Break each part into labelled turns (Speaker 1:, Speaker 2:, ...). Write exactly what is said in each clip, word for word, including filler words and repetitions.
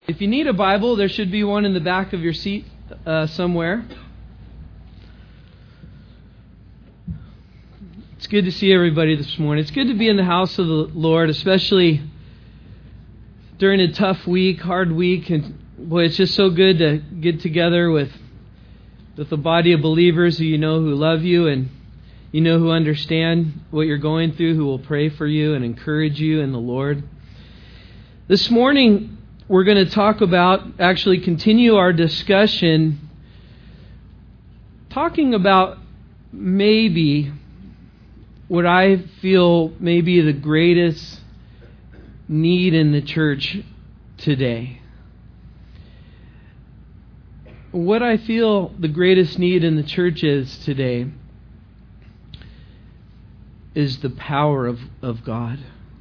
Speaker 1: If you need a Bible, there should be one in the back of your seat uh, somewhere. It's good to see everybody this morning. It's good to be in the house of the Lord, especially during a tough week, hard week. And boy, it's just so good to get together with, with a body of believers who you know who love you and you know who understand what you're going through, who will pray for you and encourage you in the Lord. This morning, we're going to talk about, actually continue our discussion, talking about maybe what I feel may be the greatest need in the church today. What I feel the greatest need in the church is today is the power of, of God.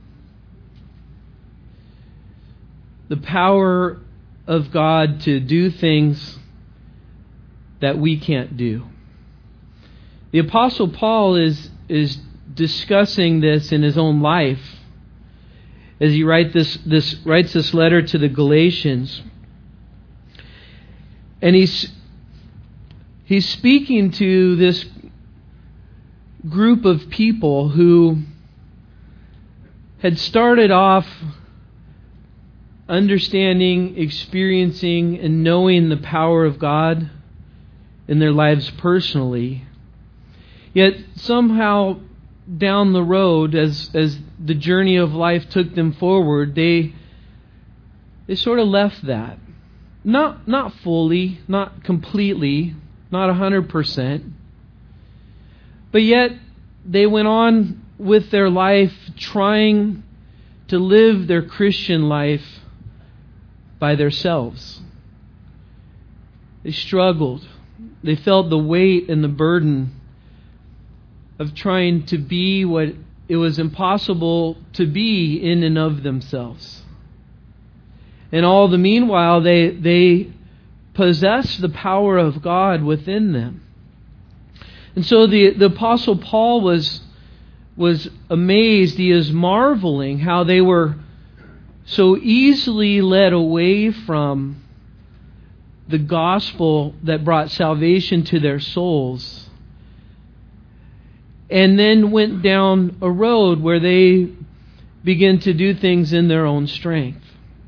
Speaker 1: The power of God to do things that we can't do. The Apostle Paul is, is discussing this in his own life as he write this, this, writes this letter to the Galatians. And he's, he's speaking to this group of people who had started off understanding, experiencing, and knowing the power of God in their lives personally. Yet somehow down the road, as as the journey of life took them forward, they they sort of left that. Not not fully, not completely, not a hundred percent. But yet they went on with their life trying to live their Christian life by themselves. They struggled. They felt the weight and the burden of trying to be what it was impossible to be in and of themselves. And all the meanwhile, they they possessed the power of God within them. And so the, the Apostle Paul was was amazed. He is marveling how they were so easily led away from the gospel that brought salvation to their souls, and then went down a road where they began to do things in their own strength.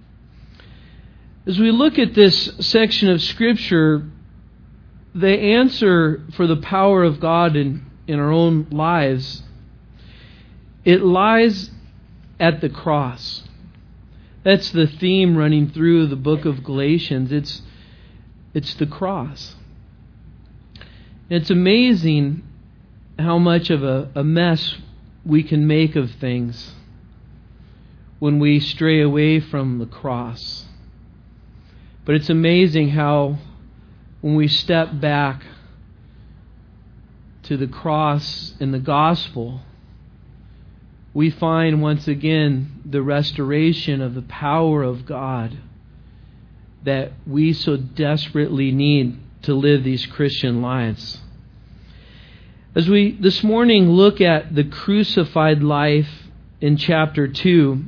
Speaker 1: As we look at this section of Scripture, the answer for the power of God in, in our own lives, it lies at the cross. That's the theme running through the book of Galatians. It's it's the cross. It's amazing how much of a, a mess we can make of things when we stray away from the cross. But it's amazing how when we step back to the cross and the gospel, we find once again the restoration of the power of God that we so desperately need to live these Christian lives. As we this morning look at the crucified life in chapter two,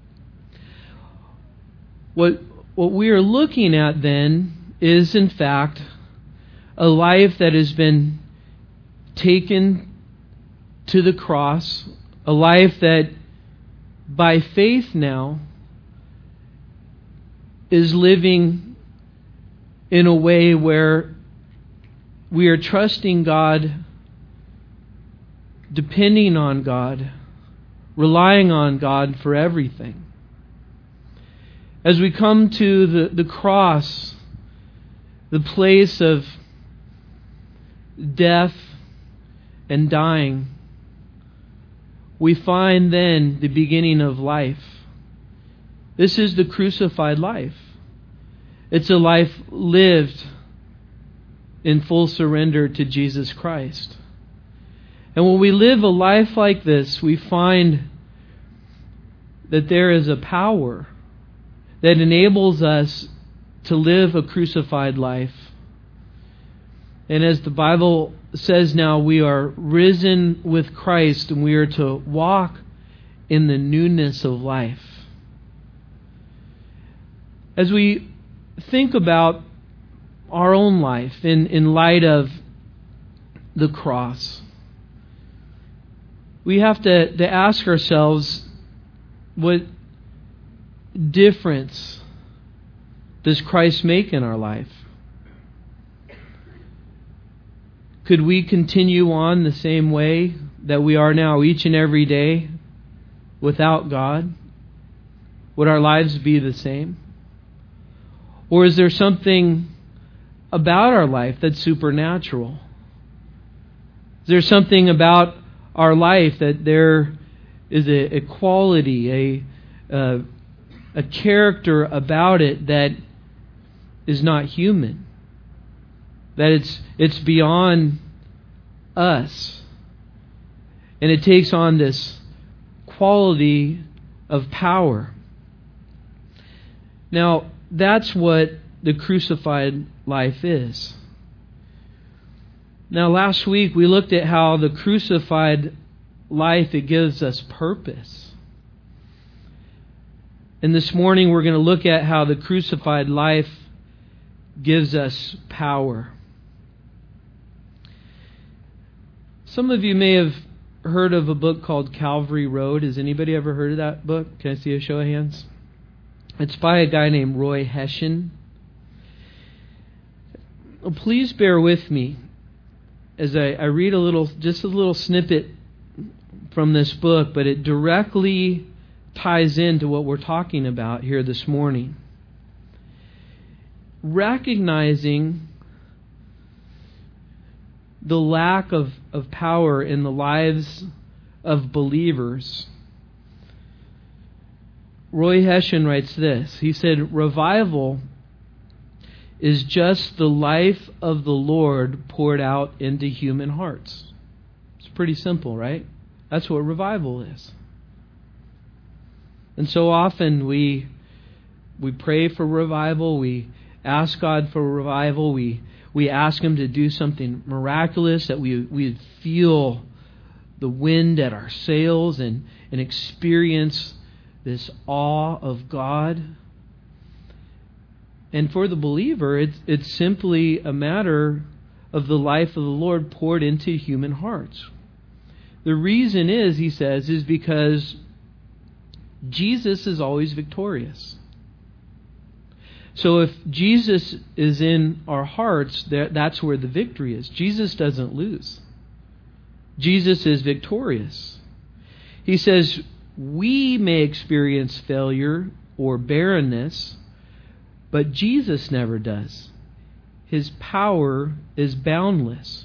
Speaker 1: what, what we are looking at then is in fact a life that has been taken to the cross, a life that by faith now is living in a way where we are trusting God, depending on God, relying on God for everything. As we come to the, the cross, the place of death and dying, we find then the beginning of life. This is the crucified life. It's a life lived in full surrender to Jesus Christ. And when we live a life like this, we find that there is a power that enables us to live a crucified life. And as the Bible says now, we are risen with Christ and we are to walk in the newness of life. as we think about our own life in, in light of the cross, we have to, to ask ourselves, what difference does Christ make in our life? Could we continue on the same way that we are now each and every day without God? Would our lives be the same? Or is there something about our life that's supernatural? Is there something about our life that there is a, a quality, a, a a character about it that is not human? That it's it's beyond us, and it takes on this quality of power. Now, that's what the crucified life is. Now, last week we looked at how the crucified life, it gives us purpose. And this morning we're going to look at how the crucified life gives us power. Some of you may have heard of a book called Calvary Road. Has anybody ever heard of that book? Can I see a show of hands? It's by a guy named Roy Hession. Please bear with me as I, I read a little, just a little snippet from this book, but it directly ties into what we're talking about here this morning. Recognizing the lack of, of power in the lives of believers, Roy Hession writes this. He said, "Revival is just the life of the Lord poured out into human hearts." It's pretty simple, right? That's what revival is. And so often we we pray for revival, we ask God for revival, we we ask Him to do something miraculous, that we we feel the wind at our sails and, and experience this awe of God. And for the believer, it's it's simply a matter of the life of the Lord poured into human hearts. The reason is, he says, is because Jesus is always victorious. So if Jesus is in our hearts, that's where the victory is. Jesus doesn't lose. Jesus is victorious. He says we may experience failure or barrenness, but Jesus never does. His power is boundless.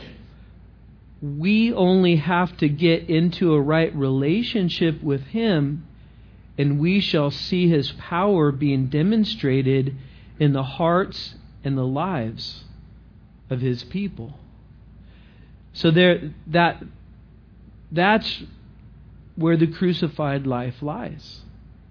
Speaker 1: We only have to get into a right relationship with Him, and we shall see His power being demonstrated in the hearts and the lives of His people. So there, that that's where the crucified life lies.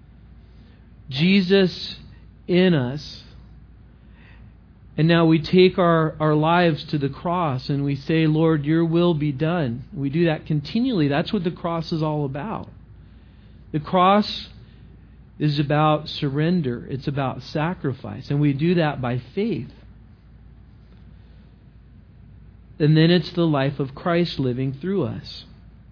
Speaker 1: Jesus in us. And now we take our, our lives to the cross and we say, Lord, your will be done. We do that continually. That's what the cross is all about. The cross is about surrender. It's about sacrifice. And we do that by faith. And then it's the life of Christ living through us.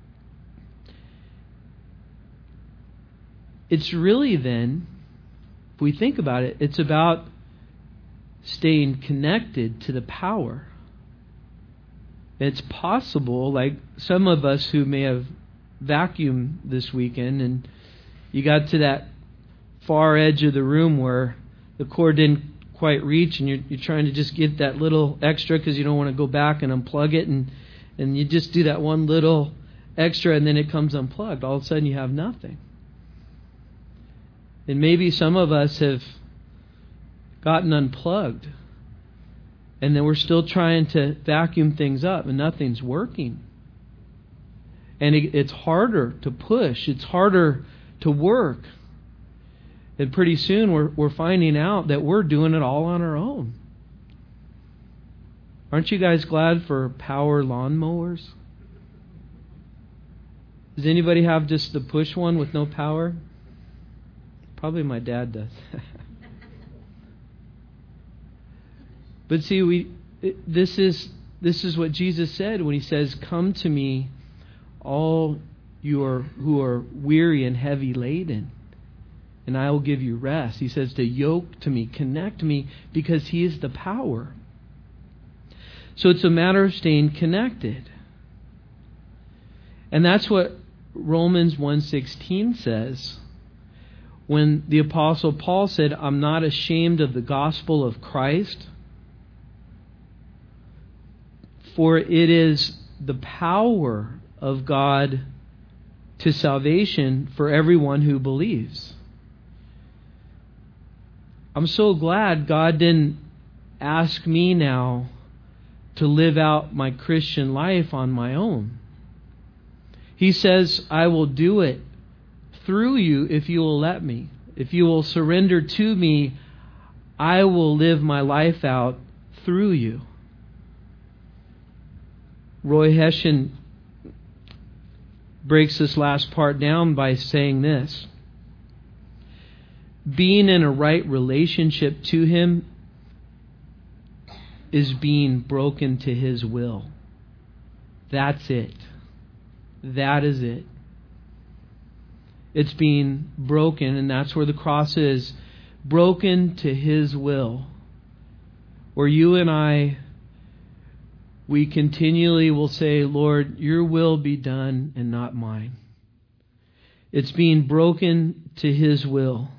Speaker 1: It's really then, if we think about it, it's about staying connected to the power. It's possible, like some of us who may have vacuumed this weekend and you got to that far edge of the room where the cord didn't quite reach and you're, you're trying to just get that little extra because you don't want to go back and unplug it, and, and you just do that one little extra and then it comes unplugged. All of a sudden you have nothing. And maybe some of us have gotten unplugged, and then we're still trying to vacuum things up, and nothing's working. And it, it's harder to push. It's harder to work. And pretty soon we're we're finding out that we're doing it all on our own. Aren't you guys glad for power lawnmowers? Does anybody have just the push one with no power? Probably my dad does. But see, we this is this is what Jesus said when he says, "Come to me, all you are who are weary and heavy laden, and I will give you rest." He says to yoke to me, connect me, because he is the power. So it's a matter of staying connected. And that's what Romans one sixteen says. When the Apostle Paul said, "I'm not ashamed of the gospel of Christ, for it is the power of God to salvation for everyone who believes." I'm so glad God didn't ask me now to live out my Christian life on my own. He says, "I will do it through you if you will let me. If you will surrender to me, I will live my life out through you." Roy Hession breaks this last part down by saying this: being in a right relationship to him is being broken to his will. That's it. That is it. It's being broken, and that's where the cross is. Broken to his will. Where you and I, we continually will say, "Lord, your will be done and not mine." It's being broken to his will.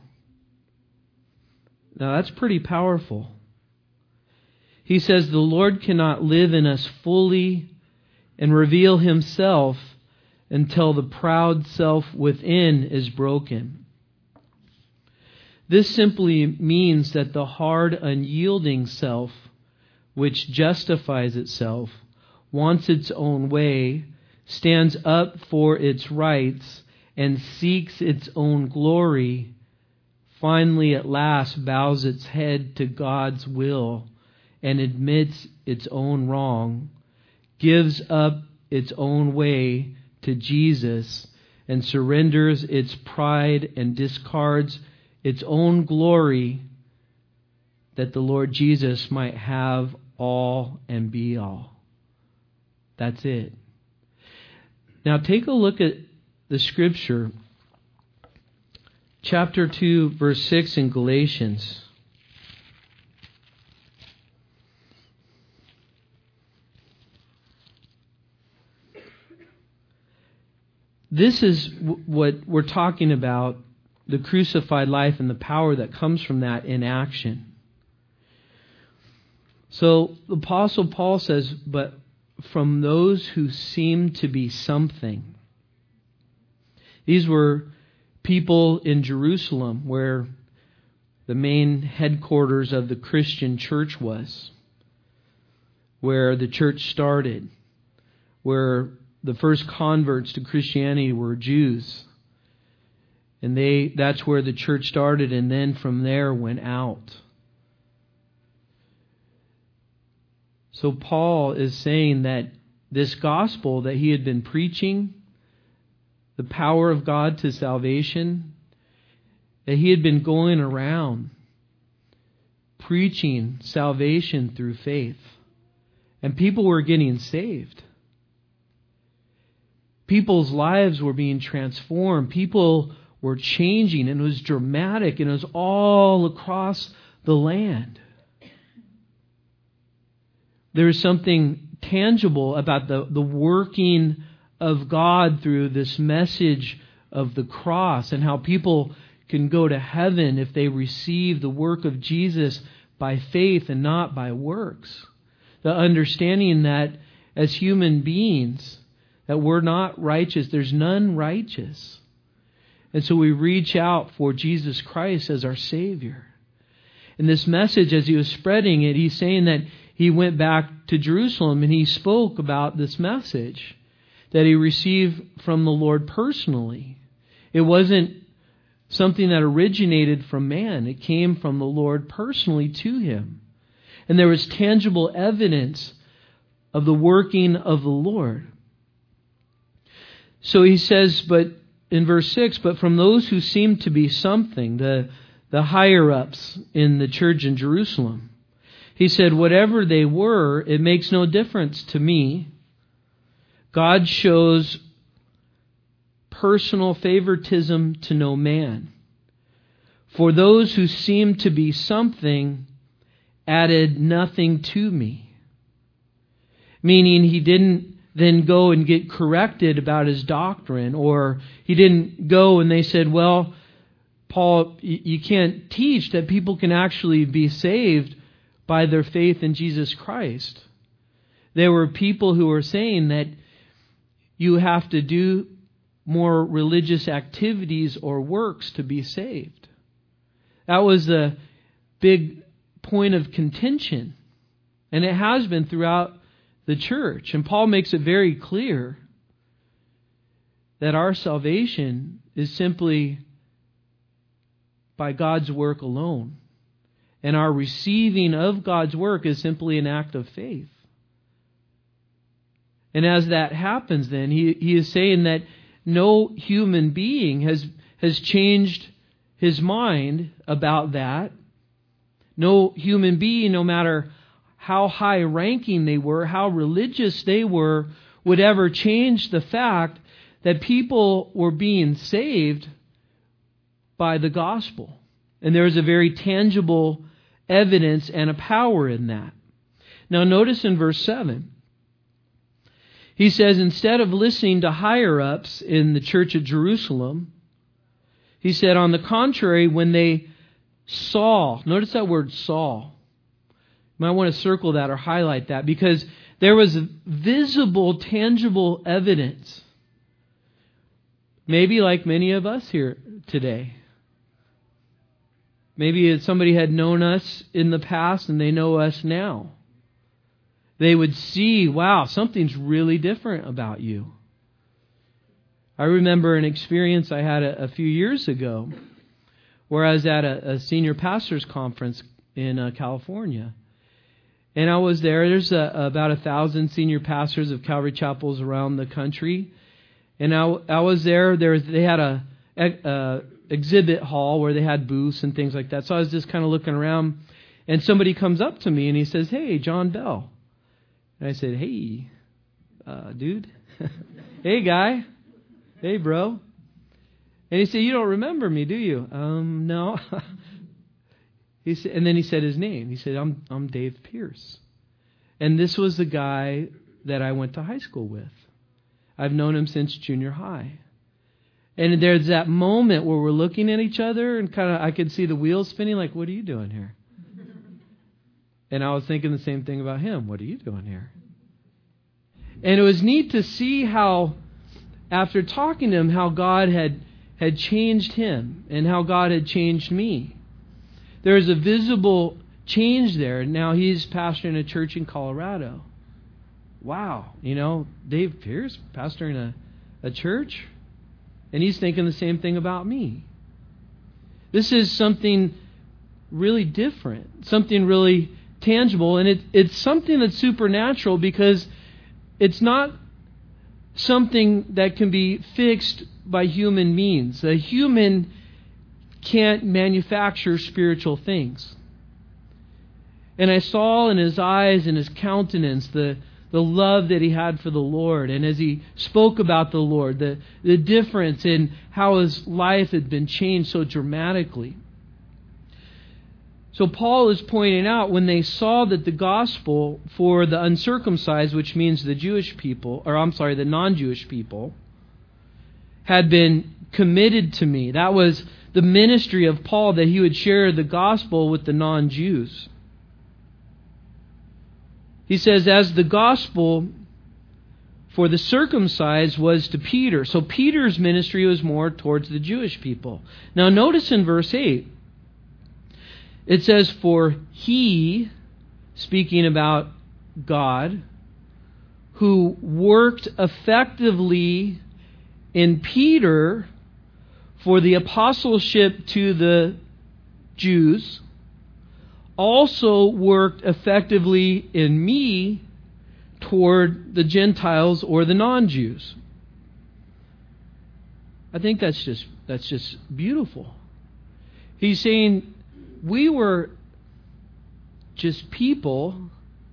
Speaker 1: Now that's pretty powerful. He says the Lord cannot live in us fully and reveal himself until the proud self within is broken. This simply means that the hard, unyielding self, which justifies itself, wants its own way, stands up for its rights, and seeks its own glory, finally at last bows its head to God's will and admits its own wrong, gives up its own way to Jesus, and surrenders its pride and discards its own glory, that the Lord Jesus might have all and be all. That's it. Now take a look at the scripture, chapter two, verse six in Galatians. This is w- what we're talking about, the crucified life and the power that comes from that in action. So the Apostle Paul says, "But from those who seem to be something." These were people in Jerusalem where the main headquarters of the Christian church was, where the church started, where the first converts to Christianity were Jews. And they that's where the church started, and then from there went out. So Paul is saying that this gospel that he had been preaching, the power of God to salvation, that he had been going around preaching salvation through faith. And people were getting saved. People's lives were being transformed. People were changing, and it was dramatic, and it was all across the land. There is something tangible about the, the working of God through this message of the cross, and how people can go to heaven if they receive the work of Jesus by faith and not by works. The understanding that as human beings, that we're not righteous. There's none righteous. And so we reach out for Jesus Christ as our Savior. And this message, as he was spreading it, he's saying that he went back to Jerusalem and he spoke about this message that he received from the Lord personally. It wasn't something that originated from man. It came from the Lord personally to him. And there was tangible evidence of the working of the Lord. So he says, but in verse six, "But from those who seem to be something," the, the higher-ups in the church in Jerusalem, He said, whatever they were, it makes no difference to me. God shows personal favoritism to no man. For those who seemed to be something added nothing to me. Meaning he didn't then go and get corrected about his doctrine, or he didn't go and they said, well, Paul, you can't teach that people can actually be saved by their faith in Jesus Christ. There were people who were saying that you have to do more religious activities or works to be saved. That was a big point of contention. And it has been throughout the church. And Paul makes it very clear that our salvation is simply by God's work alone. And our receiving of God's work is simply an act of faith. And as that happens then, he, he is saying that no human being has, has changed his mind about that. No human being, no matter how high ranking they were, how religious they were, would ever change the fact that people were being saved by the gospel. And there is a very tangible evidence and a power in that. Now notice in verse seven, he says, instead of listening to higher-ups in the church at Jerusalem, he said, on the contrary, when they saw, notice that word saw. You might want to circle that or highlight that, because there was visible, tangible evidence. Maybe like many of us here today. Maybe somebody had known us in the past and they know us now. They would see, wow, something's really different about you. I remember an experience I had a, a few years ago where I was at a, a senior pastors conference in uh, California. And I was there. There's a, about a thousand senior pastors of Calvary chapels around the country. And I, I was there. There was, they had a, a, a exhibit hall where they had booths and things like that. So I was just kind of looking around. And somebody comes up to me and he says, hey, John Bell. And I said, hey, uh, dude. Hey, guy. Hey, bro. And he said, you don't remember me, do you? Um, no. He said, and then he said his name. He said, I'm I'm Dave Pierce. And this was the guy that I went to high school with. I've known him since junior high. And there's that moment where we're looking at each other and kind of I could see the wheels spinning like, what are you doing here? And I was thinking the same thing about him. What are you doing here? And it was neat to see how, after talking to him, how God had, had changed him and how God had changed me. There is a visible change there. Now he's pastoring a church in Colorado. Wow. You know, Dave Pierce pastoring a, a church? And he's thinking the same thing about me. This is something really different. Something really tangible. And it, it's something that's supernatural because it's not something that can be fixed by human means. A human can't manufacture spiritual things. And I saw in his eyes and his countenance the, the love that he had for the Lord. And as he spoke about the Lord, the, the difference in how his life had been changed so dramatically. So Paul is pointing out when they saw that the gospel for the uncircumcised, which means the Jewish people, or I'm sorry, the non-Jewish people, had been committed to me. That was the ministry of Paul, that he would share the gospel with the non-Jews. He says, as the gospel for the circumcised was to Peter. So Peter's ministry was more towards the Jewish people. Now notice in verse eight, it says, for he, speaking about God, who worked effectively in Peter for the apostleship to the Jews, also worked effectively in me toward the Gentiles or the non-Jews. I think that's just that's just beautiful. He's saying we were just people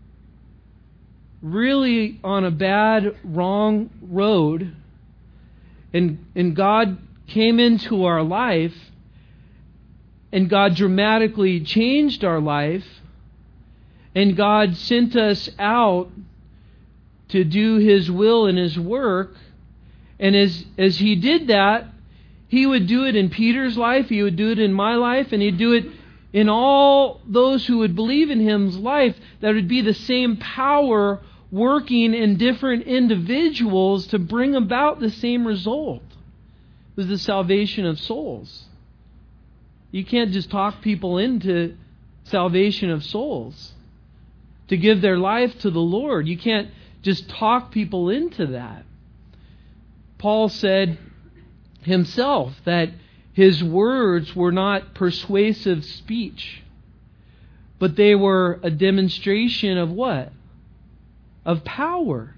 Speaker 1: really on a bad, wrong road, and and God came into our life, and God dramatically changed our life, and God sent us out to do His will and His work. And as as He did that, He would do it in Peter's life, He would do it in my life, and He'd do it in all those who would believe in Him's life. That would be the same power working in different individuals to bring about the same result. It was the salvation of souls. You can't just talk people into salvation of souls, to give their life to the Lord. You can't just talk people into that. Paul said himself that his words were not persuasive speech, but they were a demonstration of what? Of power.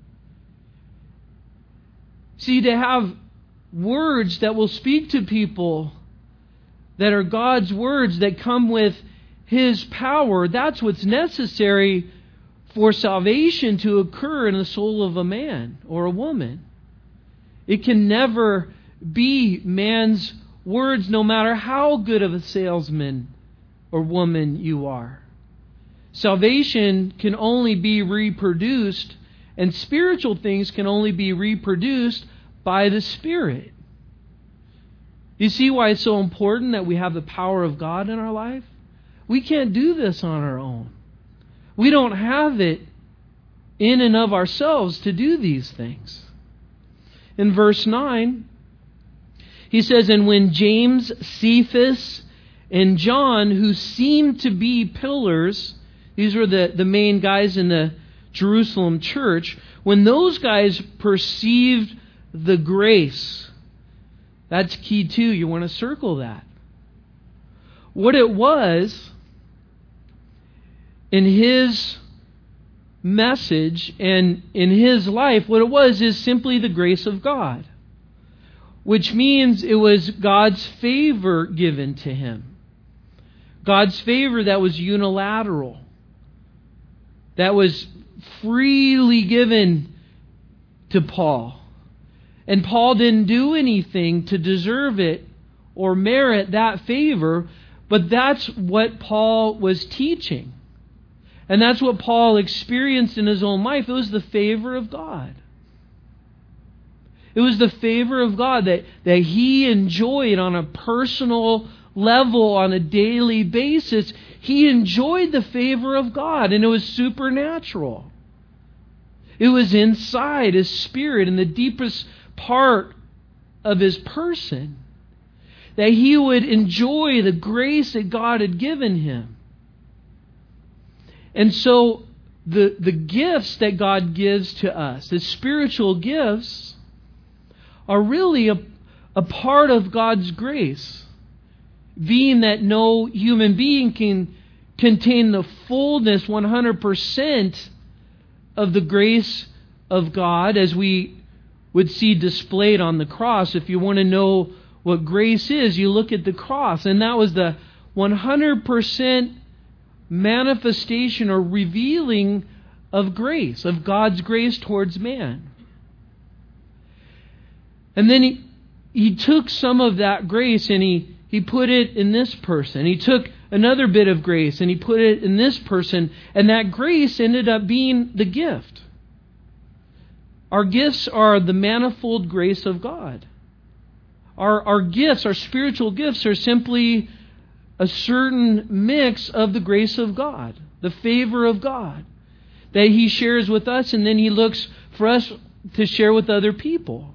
Speaker 1: See, to have words that will speak to people that are God's words that come with His power, that's what's necessary for salvation to occur in the soul of a man or a woman. It can never be man's words, no matter how good of a salesman or woman you are. Salvation can only be reproduced, and spiritual things can only be reproduced by the Spirit. You see why it's so important that we have the power of God in our life? We can't do this on our own. We don't have it in and of ourselves to do these things. In verse nine, he says, "And when James, Cephas, and John, who seemed to be pillars," these were the, the main guys in the Jerusalem church, when those guys perceived the grace, that's key too. You want to circle that. What it was in his message and in his life, what it was is simply the grace of God, which means it was God's favor given to him. God's favor that was unilateral, that was freely given to Paul. And Paul didn't do anything to deserve it or merit that favor, but that's what Paul was teaching. And that's what Paul experienced in his own life. It was the favor of God. It was the favor of God that, that he enjoyed on a personal level, on a daily basis. He enjoyed the favor of God, and it was supernatural. It was inside his spirit, in the deepest part of his person, that he would enjoy the grace that God had given him. And so the, the gifts that God gives to us, the spiritual gifts, are really a, a part of God's grace, being that no human being can contain the fullness, one hundred percent of the grace of God, as we would see displayed on the cross. If you want to know what grace is, you look at the cross, and that was the one hundred percent manifestation or revealing of grace, of God's grace towards man. And then he, he took some of that grace and he, he put it in this person. He took another bit of grace and he put it in this person, and that grace ended up being the gift. Our gifts are the manifold grace of God. Our, our gifts, our spiritual gifts, are simply a certain mix of the grace of God, the favor of God, that He shares with us, and then He looks for us to share with other people.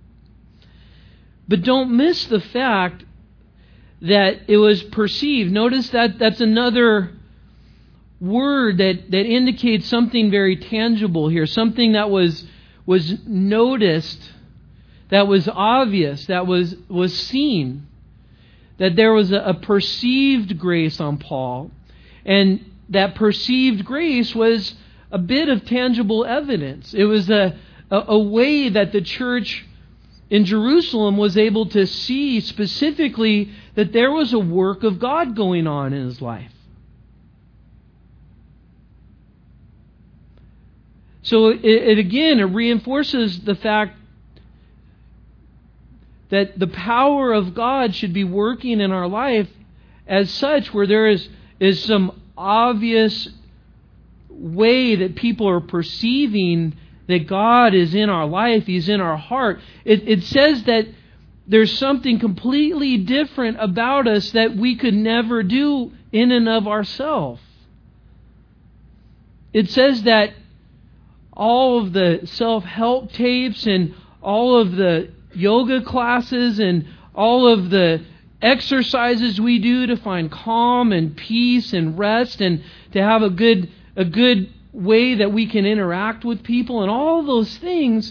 Speaker 1: But don't miss the fact that it was perceived. Notice that that's another word that, that indicates something very tangible here, something that was was noticed, that was obvious, that was, was seen. That there was a, a perceived grace on Paul. And that perceived grace was a bit of tangible evidence. It was a, a, a way that the church in Jerusalem was able to see specifically that there was a work of God going on in his life. So it, it again, it reinforces the fact that the power of God should be working in our life as such, where there is, is some obvious way that people are perceiving that God is in our life, He's in our heart. It, it says that there's something completely different about us that we could never do in and of ourselves. It says that all of the self-help tapes and all of the yoga classes and all of the exercises we do to find calm and peace and rest and to have a good a good way that we can interact with people, and all those things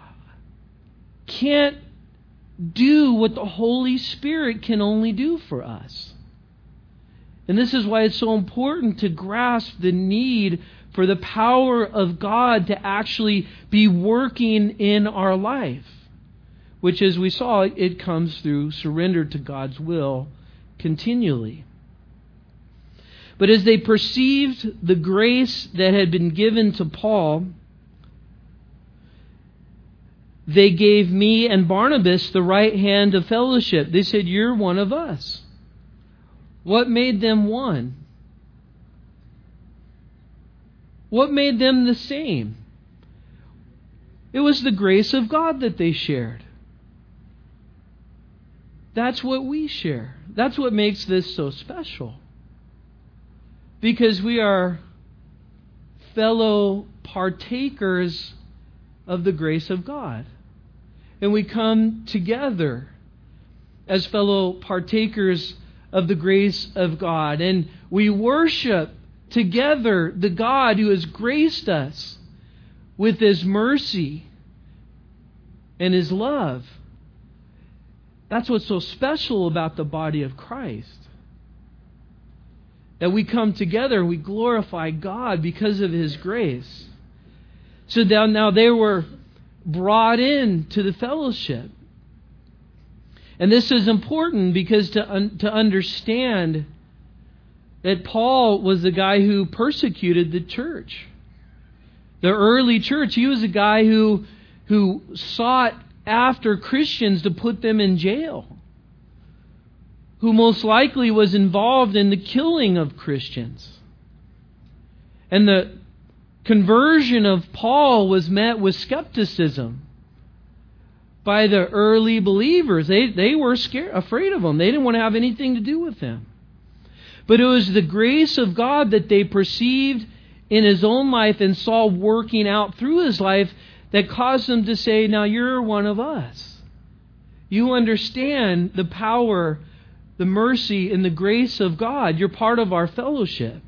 Speaker 1: can't do what the Holy Spirit can only do for us. And this is why it's so important to grasp the need for the power of God to actually be working in our life, which, as we saw, it comes through surrender to God's will continually. But as they perceived the grace that had been given to Paul, they gave me and Barnabas the right hand of fellowship. They said, "You're one of us." What made them one? What made them the same? It was the grace of God that they shared. That's what we share. That's what makes this so special. Because we are fellow partakers of the grace of God. And we come together as fellow partakers of the grace of God. And we worship together the God who has graced us with His mercy and His love. That's what's so special about the body of Christ. That we come together and we glorify God because of His grace. So now, now they were brought in to the fellowship. And this is important because to, un, to understand that Paul was the guy who persecuted the church. The early church, he was a guy who, who sought after Christians to put them in jail, who most likely was involved in the killing of Christians. And the conversion of Paul was met with skepticism by the early believers. They, they were scared, afraid of him. They didn't want to have anything to do with him. But it was the grace of God that they perceived in his own life and saw working out through his life that caused them to say, "Now you're one of us. You understand the power, the mercy, and the grace of God. You're part of our fellowship."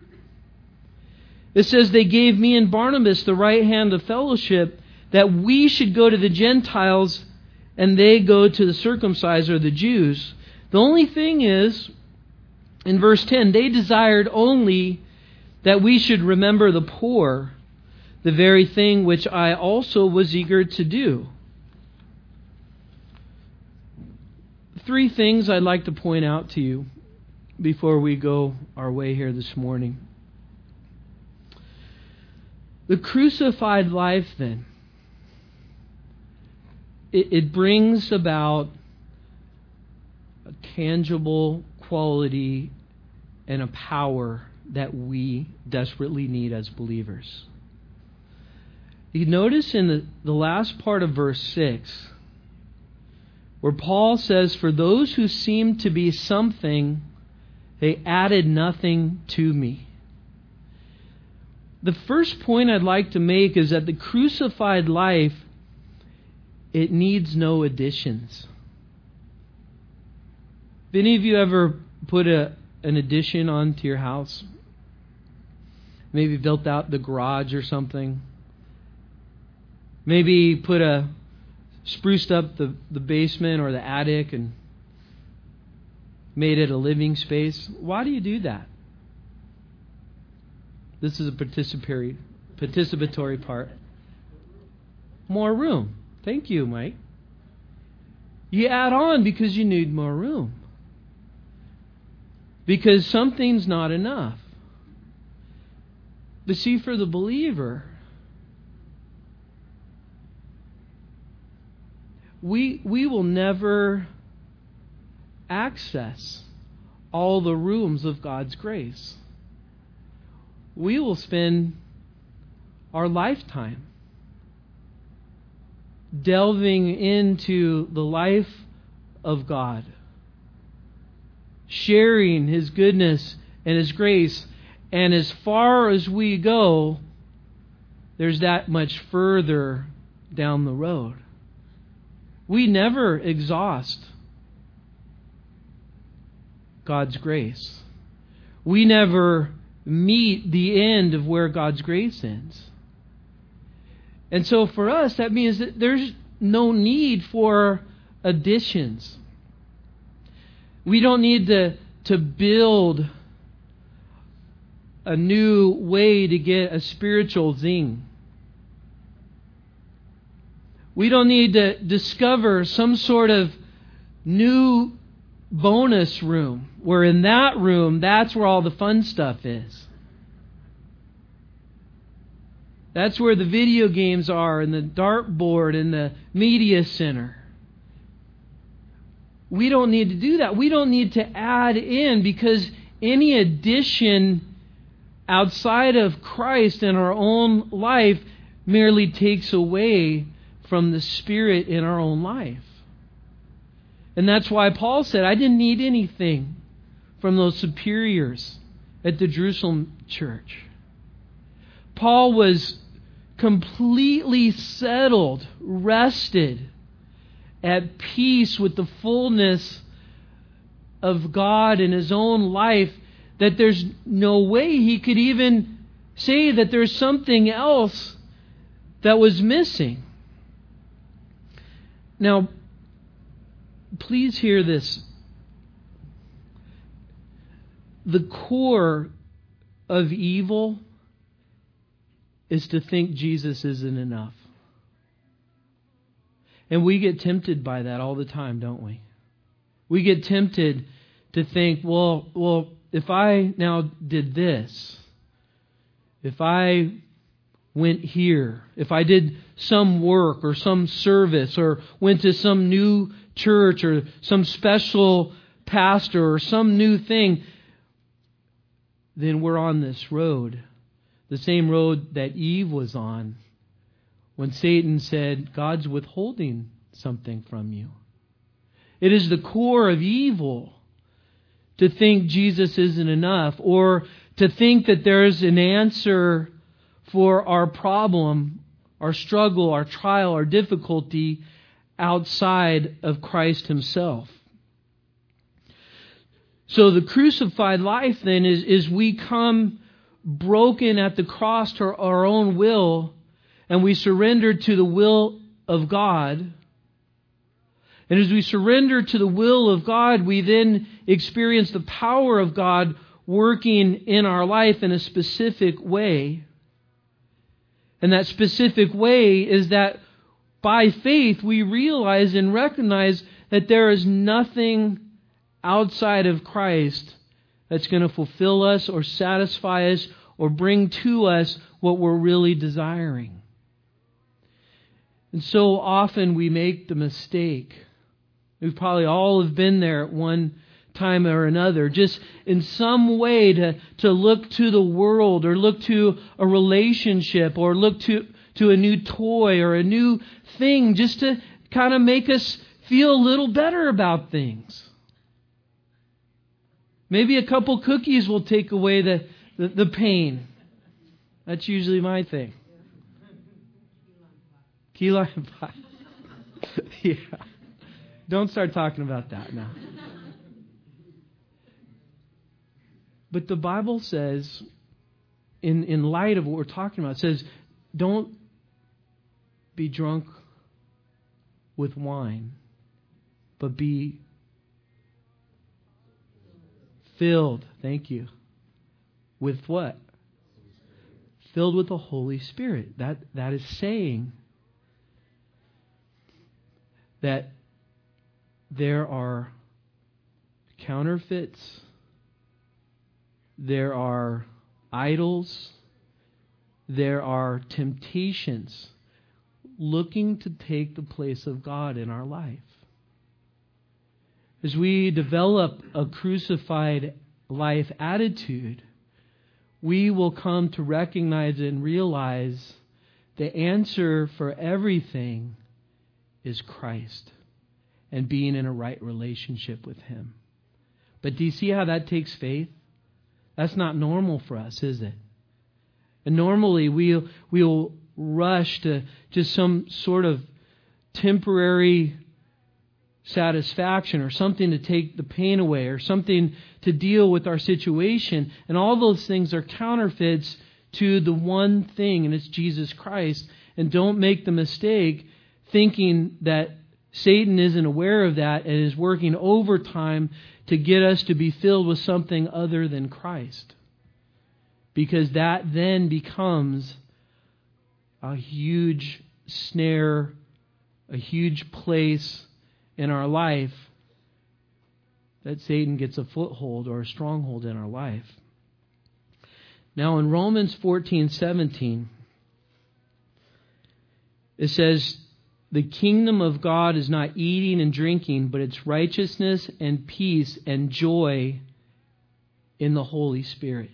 Speaker 1: It says they gave me and Barnabas the right hand of fellowship, that we should go to the Gentiles and they go to the circumcised, or the Jews. The only thing is, in verse ten, they desired only that we should remember the poor, the very thing which I also was eager to do. Three things I'd like to point out to you before we go our way here this morning. The crucified life, then, it, it brings about a tangible quality and a power that we desperately need as believers. You notice in the, the last part of verse six, where Paul says, "For those who seemed to be something, they added nothing to me." The first point I'd like to make is that the crucified life, it needs no additions. Have any of you ever put a, an addition onto your house? Maybe built out the garage or something. Maybe put a spruced up the, the basement or the attic and made it a living space. Why do you do that? This is a participatory, participatory part. More room. Thank you, Mike. You add on because you need more room. Because something's not enough. But see, for the believer, we we will never access all the rooms of God's grace. We will spend our lifetime delving into the life of God, sharing His goodness and His grace, and as far as we go, there's that much further down the road. We never exhaust God's grace. We never meet the end of where God's grace ends. And so for us, that means that there's no need for additions. We don't need to, to build a new way to get a spiritual zing. We don't need to discover some sort of new bonus room, where in that room, that's where all the fun stuff is. That's where the video games are, and the dartboard, and the media center. We don't need to do that. We don't need to add in, because any addition outside of Christ in our own life merely takes away from the Spirit in our own life. And that's why Paul said, I didn't need anything from those superiors at the Jerusalem church. Paul was completely settled, rested, at peace with the fullness of God in his own life, that there's no way he could even say that there's something else that was missing. Now, please hear this. The core of evil is to think Jesus isn't enough. And we get tempted by that all the time, don't we? We get tempted to think, well, well, if I now did this, if I went here, if I did some work or some service, or went to some new church or some special pastor or some new thing, then we're on this road. The same road that Eve was on when Satan said, God's withholding something from you. It is the core of evil to think Jesus isn't enough, or to think that there's an answer for our problem, our struggle, our trial, our difficulty outside of Christ Himself. So the crucified life then is, is we come broken at the cross to our own will, and we surrender to the will of God. And as we surrender to the will of God, we then experience the power of God working in our life in a specific way. And that specific way is that by faith we realize and recognize that there is nothing outside of Christ that's going to fulfill us or satisfy us or bring to us what we're really desiring. And so often we make the mistake. We probably all have been there at one time or another, just in some way to, to look to the world, or look to a relationship, or look to, to a new toy or a new thing, just to kind of make us feel a little better about things. Maybe a couple cookies will take away the, the, the pain. That's usually my thing. Key lime pie. Yeah. Don't start talking about that now. But the Bible says, in, in light of what we're talking about, it says, don't be drunk with wine, but be filled, thank you, with what? Filled with the Holy Spirit. That that is saying that there are counterfeits, there are idols, there are temptations looking to take the place of God in our life. As we develop a crucified life attitude, we will come to recognize and realize the answer for everything is Christ and being in a right relationship with Him. But do you see how that takes faith? That's not normal for us, is it? And normally we'll, we'll rush to just some sort of temporary satisfaction or something to take the pain away or something to deal with our situation. And all those things are counterfeits to the one thing, and it's Jesus Christ. And don't make the mistake thinking that Satan isn't aware of that and is working overtime to get us to be filled with something other than Christ. Because that then becomes a huge snare, a huge place in our life that Satan gets a foothold or a stronghold in our life. Now in Romans fourteen seventeen, it says, the kingdom of God is not eating and drinking, but it's righteousness and peace and joy in the Holy Spirit.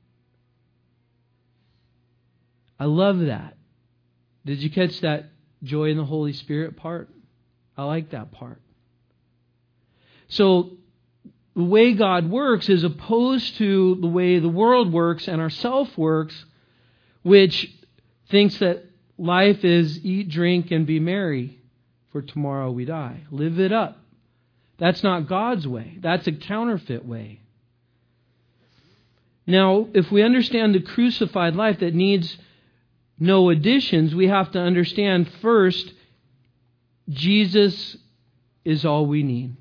Speaker 1: I love that. Did you catch that joy in the Holy Spirit part? I like that part. So the way God works is opposed to the way the world works and our self works, which thinks that life is eat, drink, and be merry, for tomorrow we die. Live it up. That's not God's way. That's a counterfeit way. Now, if we understand the crucified life that needs no additions, we have to understand first, Jesus is all we need.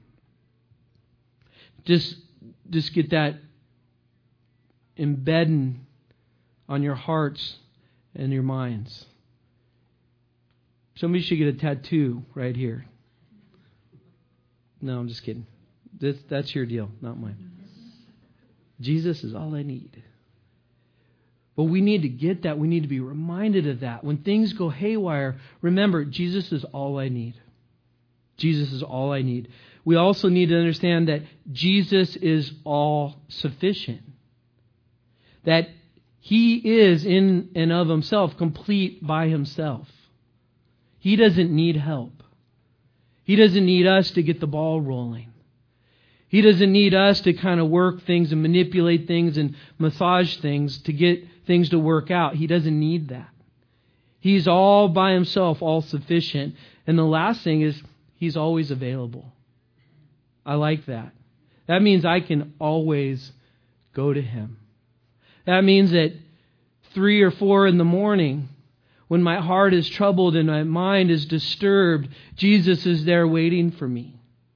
Speaker 1: Just, just get that embedded on your hearts and your minds. Somebody should get a tattoo right here. No, I'm just kidding. That's, that's your deal, not mine. Jesus is all I need. But we need to get that. We need to be reminded of that. When things go haywire, remember, Jesus is all I need. Jesus is all I need. We also need to understand that Jesus is all sufficient. That He is in and of Himself, complete by Himself. He doesn't need help. He doesn't need us to get the ball rolling. He doesn't need us to kind of work things and manipulate things and massage things to get things to work out. He doesn't need that. He's all by Himself, all sufficient. And the last thing is, He's always available. I like that. That means I can always go to Him. That means that three or four in the morning, when my heart is troubled and my mind is disturbed, Jesus is there waiting for me.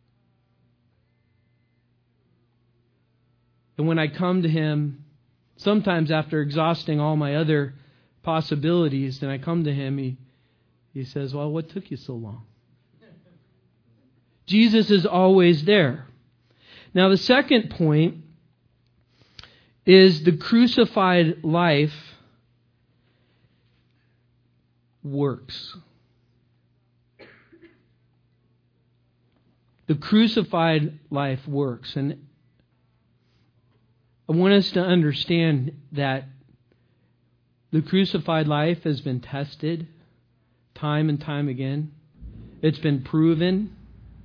Speaker 1: And when I come to Him, sometimes after exhausting all my other possibilities, then I come to Him, He, he says, well, what took you so long? Jesus is always there. Now the second point is the crucified life works. The crucified life works. And I want us to understand that the crucified life has been tested time and time again. It's been proven.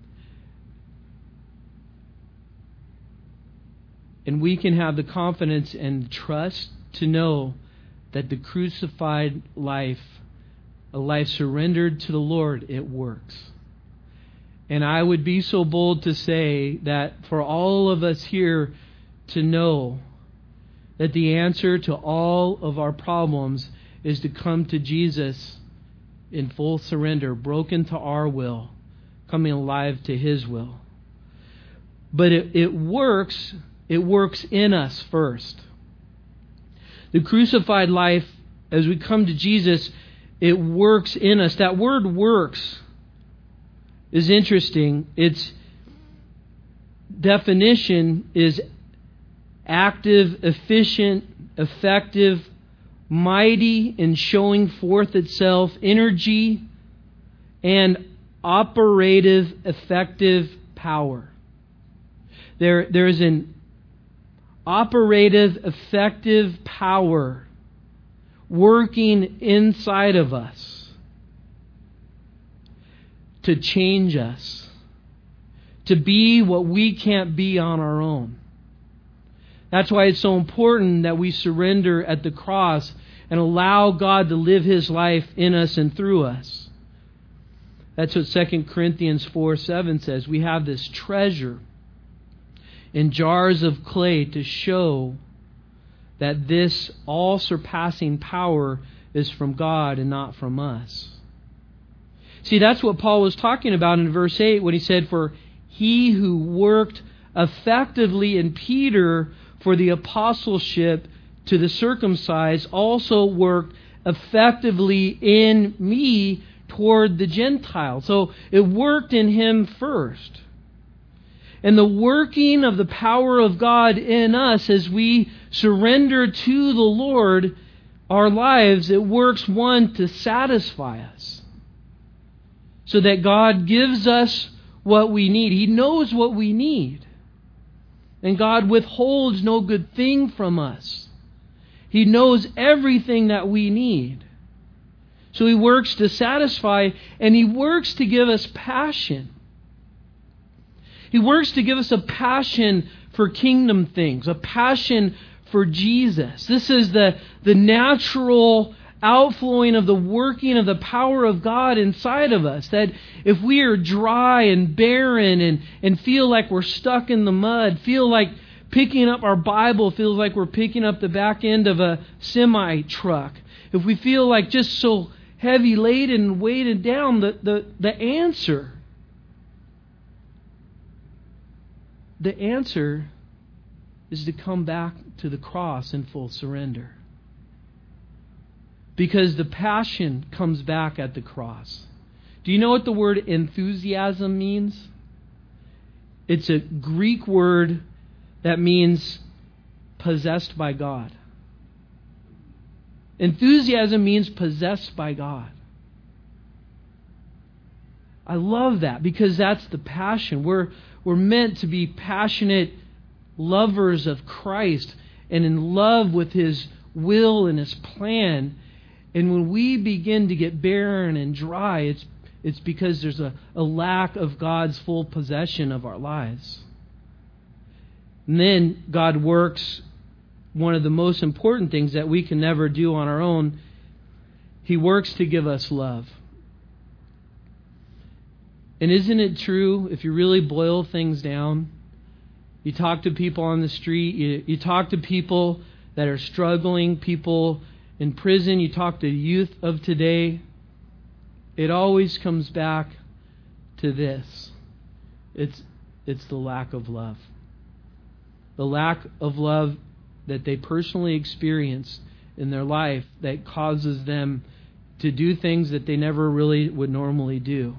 Speaker 1: And we can have the confidence and trust to know that the crucified life, a life surrendered to the Lord, it works. And I would be so bold to say that for all of us here to know that the answer to all of our problems is to come to Jesus in full surrender, broken to our will, coming alive to His will. But it, it works, it works in us first. The crucified life, as we come to Jesus, it works in us. That word works is interesting. Its definition is active, efficient, effective, mighty in showing forth itself, energy, and operative, effective power. There, there is an operative, effective power working inside of us to change us, to be what we can't be on our own. That's why it's so important that we surrender at the cross and allow God to live His life in us and through us. That's what Second Corinthians four seven says. We have this treasure in jars of clay to show that this all-surpassing power is from God and not from us. See, that's what Paul was talking about in verse eight when he said, "For he who worked effectively in Peter for the apostleship to the circumcised also worked effectively in me toward the Gentiles." So it worked in him first. And the working of the power of God in us as we surrender to the Lord our lives, it works, one, to satisfy us, so that God gives us what we need. He knows what we need. And God withholds no good thing from us. He knows everything that we need. So He works to satisfy, and He works to give us passion. He works to give us a passion for kingdom things, a passion for Jesus. This is the, the natural outflowing of the working of the power of God inside of us. That if we are dry and barren and, and feel like we're stuck in the mud, feel like picking up our Bible feels like we're picking up the back end of a semi truck, if we feel like just so heavy laden and weighted down, the, the, the answer The answer is to come back to the cross in full surrender. Because the passion comes back at the cross. Do you know what the word enthusiasm means? It's a Greek word that means possessed by God. Enthusiasm means possessed by God. I love that because that's the passion. We're We're meant to be passionate lovers of Christ and in love with His will and His plan. And when we begin to get barren and dry, it's it's because there's a, a lack of God's full possession of our lives. And then God works one of the most important things that we can never do on our own. He works to give us love. And isn't it true, if you really boil things down, you talk to people on the street, you, you talk to people that are struggling, people in prison, you talk to youth of today, it always comes back to this. It's, it's the lack of love. The lack of love that they personally experience in their life that causes them to do things that they never really would normally do.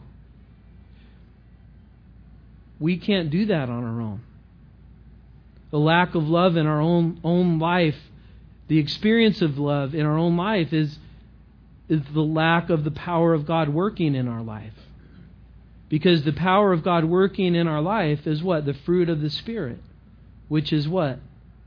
Speaker 1: We can't do that on our own. The lack of love in our own own life, the experience of love in our own life is, is the lack of the power of God working in our life. Because the power of God working in our life is what? The fruit of the Spirit. Which is what?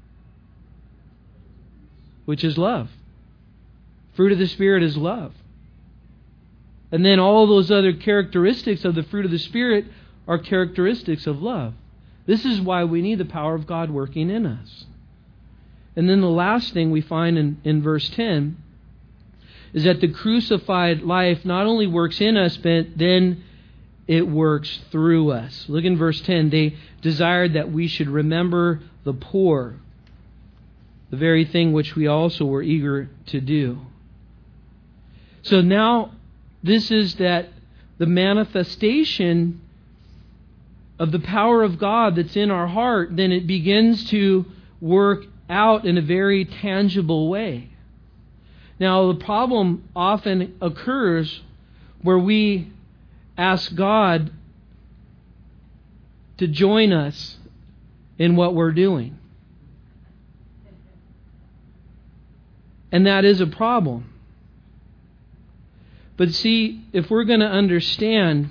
Speaker 1: Which is love. Fruit of the Spirit is love. And then all those other characteristics of the fruit of the Spirit are characteristics of love. This is why we need the power of God working in us. And then the last thing we find in, in verse ten is that the crucified life not only works in us, but then it works through us. Look in verse ten. They desired that we should remember the poor, the very thing which we also were eager to do. So now this is that the manifestation of the power of God that's in our heart, then it begins to work out in a very tangible way. Now, the problem often occurs where we ask God to join us in what we're doing. And that is a problem. But see, if we're going to understand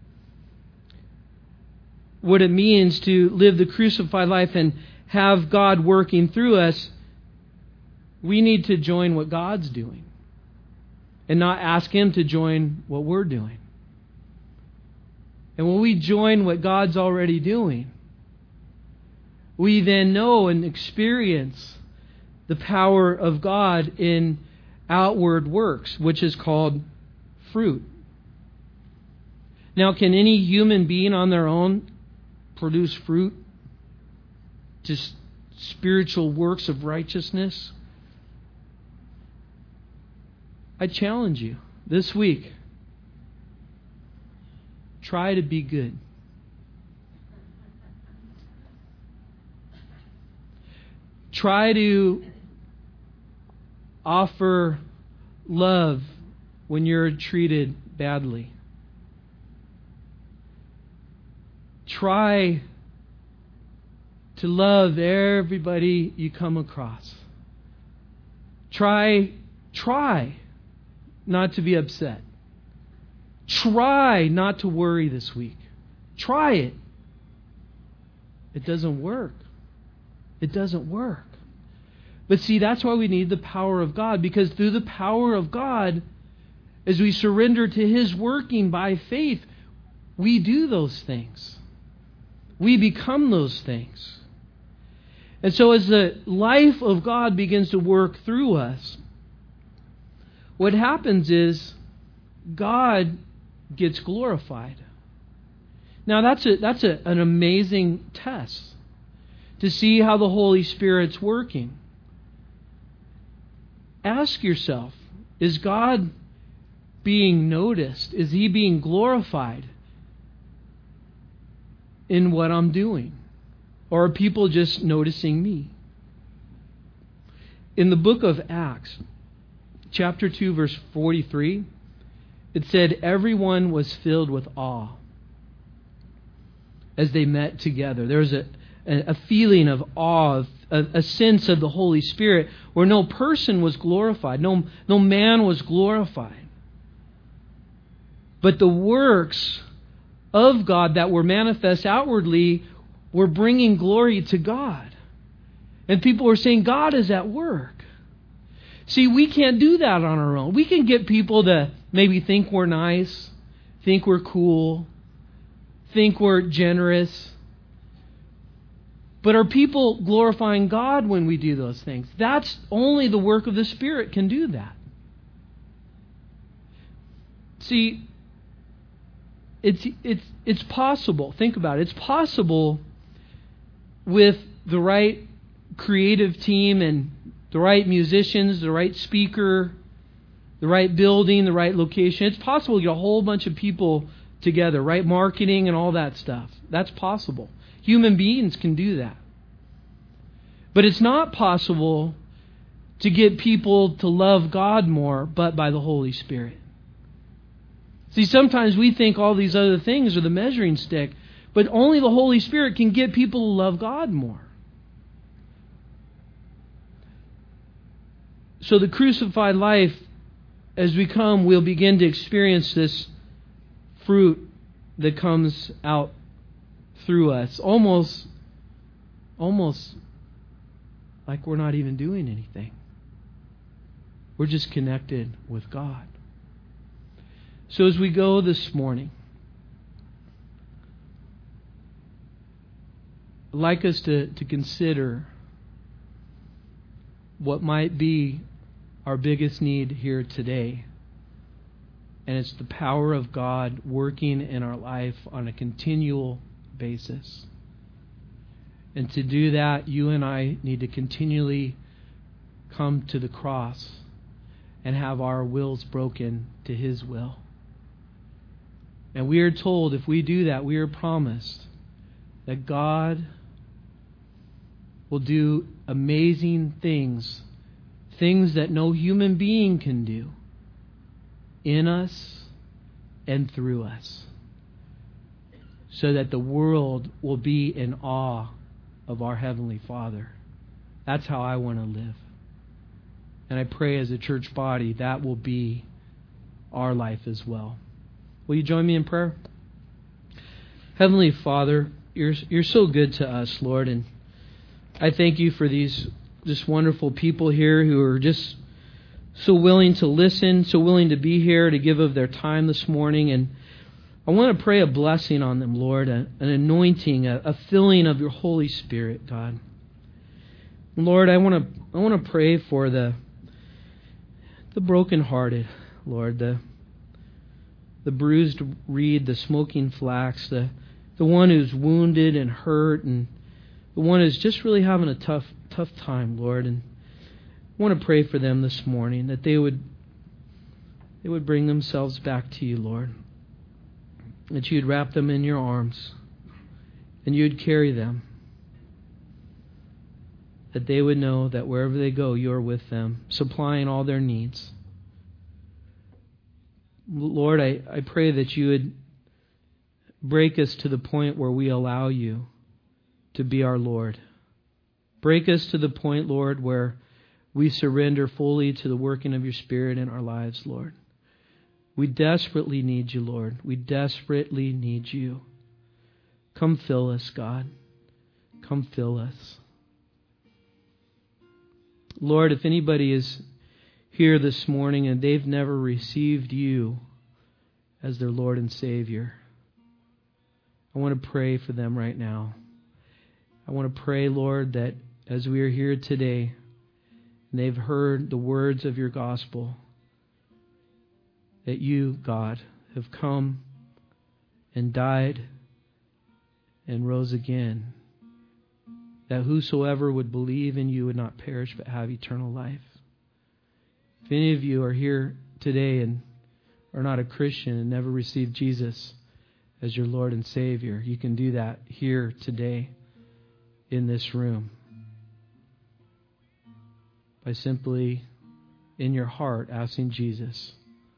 Speaker 1: what it means to live the crucified life and have God working through us, we need to join what God's doing and not ask Him to join what we're doing. And when we join what God's already doing, we then know and experience the power of God in outward works, which is called fruit. Now, can any human being on their own produce fruit? Just spiritual works of righteousness? I challenge you this week, try to be good. Try to offer love when you're treated badly. Try to love everybody you come across. Try, try not to be upset. Try not to worry this week. Try it. It doesn't work. It doesn't work. But see, that's why we need the power of God, because through the power of God, as we surrender to His working by faith, we do those things. We become those things. And so as the life of God begins to work through us, what happens is God gets glorified. Now that's a, that's a, an amazing test to see how the Holy Spirit's working. Ask yourself, is God being noticed? Is He being glorified in what I'm doing? Or are people just noticing me? In the book of Acts, chapter two, verse forty-three, it said, everyone was filled with awe as they met together. There was a, a feeling of awe, a, a sense of the Holy Spirit, where no person was glorified, no, no man was glorified. But the works of God that were manifest outwardly were bringing glory to God. And people were saying, God is at work. See, we can't do that on our own. We can get people to maybe think we're nice, think we're cool, think we're generous. But are people glorifying God when we do those things? That's only the work of the Spirit can do that. See, it's it's it's possible. Think about it. It's possible with the right creative team and the right musicians, the right speaker, the right building, the right location. It's possible to get a whole bunch of people together, right marketing and all that stuff. That's possible. Human beings can do that. But it's not possible to get people to love God more but by the Holy Spirit. See, sometimes we think all these other things are the measuring stick, but only the Holy Spirit can get people to love God more. So the crucified life, as we come, we'll begin to experience this fruit that comes out through us. Almost, almost like we're not even doing anything. We're just connected with God. So as we go this morning, I'd like us to, to consider what might be our biggest need here today. And it's the power of God working in our life on a continual basis. And to do that, you and I need to continually come to the cross and have our wills broken to His will. And we are told if we do that, we are promised that God will do amazing things, things that no human being can do, in us and through us, so that the world will be in awe of our Heavenly Father. That's how I want to live. And I pray as a church body that will be our life as well. Will you join me in prayer? Heavenly Father, you're, you're so good to us, Lord, and I thank you for these just wonderful people here who are just so willing to listen, so willing to be here, to give of their time this morning. And I want to pray a blessing on them, Lord, a, an anointing, a, a filling of your Holy Spirit, God. Lord, I want to I want to pray for the the brokenhearted, Lord, the the bruised reed, the smoking flax, the the one who's wounded and hurt, and the one who's just really having a tough tough time, Lord. And I want to pray for them this morning, that they would they would bring themselves back to you, Lord. That you'd wrap them in your arms and you'd carry them. That they would know that wherever they go, you're with them, supplying all their needs. Lord, I, I pray that you would break us to the point where we allow you to be our Lord. Break us to the point, Lord, where we surrender fully to the working of your Spirit in our lives, Lord. We desperately need you, Lord. We desperately need you. Come fill us, God. Come fill us. Lord, if anybody is here this morning and they've never received you as their Lord and Savior, I want to pray for them right now. I want to pray, Lord, that as we are here today and they've heard the words of your gospel, that you, God, have come and died and rose again, that whosoever would believe in you would not perish but have eternal life. If any of you are here today and are not a Christian and never received Jesus as your Lord and Savior, you can do that here today in this room by simply in your heart asking Jesus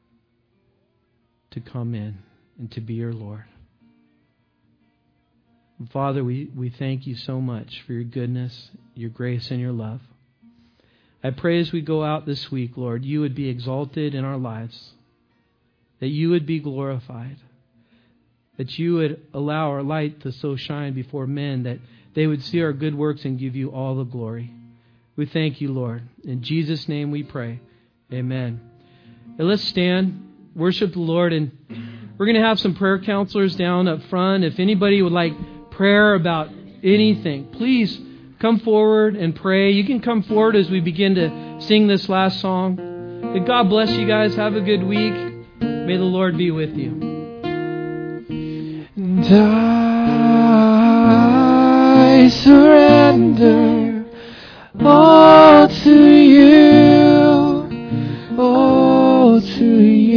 Speaker 1: to come in and to be your Lord. And Father, we, we thank you so much for your goodness, your grace, and your love. I pray as we go out this week, Lord, you would be exalted in our lives, that you would be glorified, that you would allow our light to so shine before men that they would see our good works and give you all the glory. We thank you, Lord. In Jesus' name we pray. Amen. Now let's stand, worship the Lord, and we're going to have some prayer counselors down up front. If anybody would like prayer about anything, please come forward and pray. You can come forward as we begin to sing this last song. And God bless you guys. Have a good week. May the Lord be with you.
Speaker 2: And I surrender all to you, all to you.